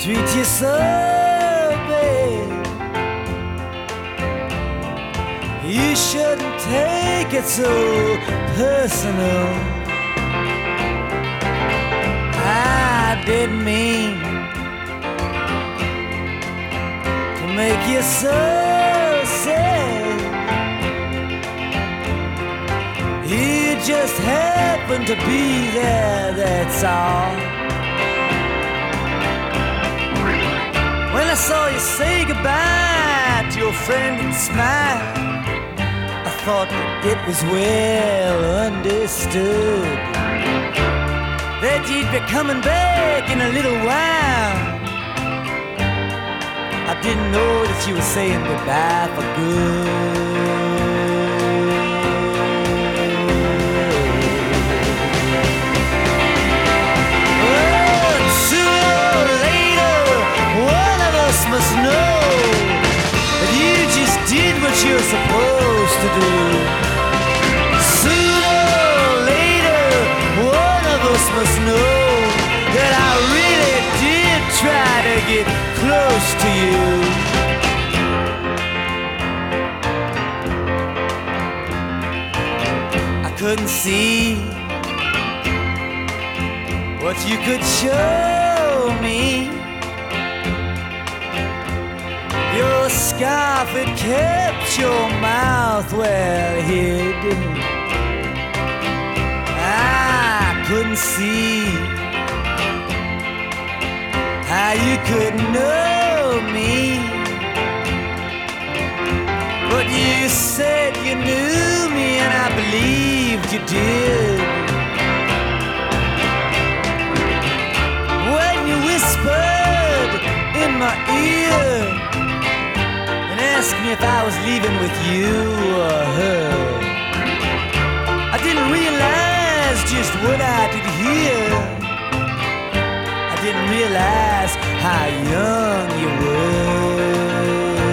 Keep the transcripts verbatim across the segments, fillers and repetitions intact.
treat you so bad. You shouldn't take it so personal. I didn't mean to make you so sad. You just happen to be there, that's all. When I saw you say goodbye to your friend and smile, I thought it was well understood that you'd be coming back in a little while. I didn't know that you were saying goodbye for good. Must know that you just did what you're supposed to do. Sooner or later, one of us must know that I really did try to get close to you. I couldn't see what you could show me. Your scarf, it kept your mouth well hid. I couldn't see how you could know me, but you said you knew me, and I believed you did. When you whispered in my ear, asked me if I was leaving with you or her, I didn't realize just what I could hear. I didn't realize how young you were.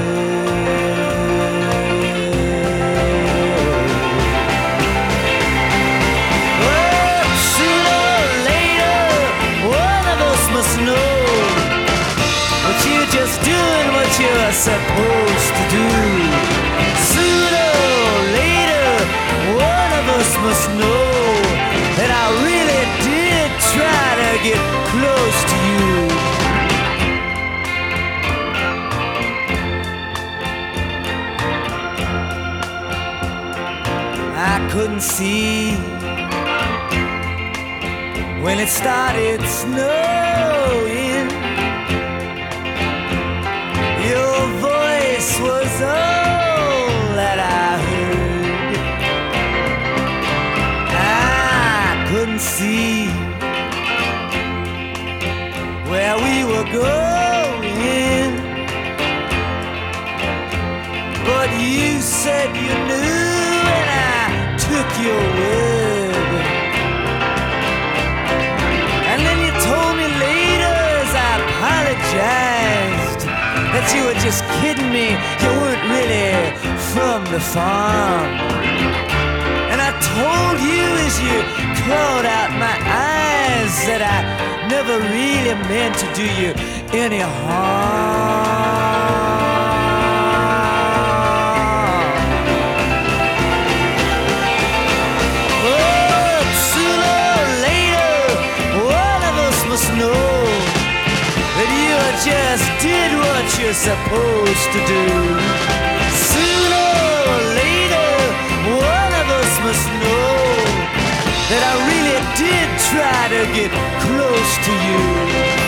Oh, sooner or later, one of us must know that you're just doing what you're supposed to do. Sooner or later, one of us must know that I really did try to get close to you. I couldn't see when it started snowing. Your voice was all that I heard. I couldn't see where we were going, but you said you knew, and I took your word. And then you told me later, as I apologized, that you were just kidding me, you weren't really from the farm. And I told you as you clawed out my eyes that I never really meant to do you any harm. But sooner or later, one of us must know that you just did what you're supposed to do. Sooner or later, one of us must know that I really did try to get close to you.